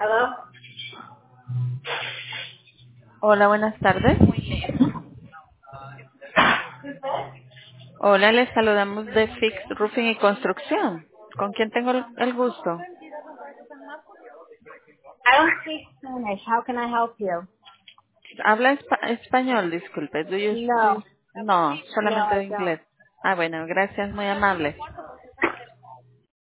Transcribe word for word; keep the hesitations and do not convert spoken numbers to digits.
Hello? Hola, buenas tardes. Hola, les saludamos de Fix Roofing y Construcción. ¿Con quién tengo el el gusto? I don't speak Spanish. How can I help you? Habla espa- español, disculpe. Do you- do No. you- no, No, solamente I de don't. inglés. Ah, bueno, gracias, muy amable.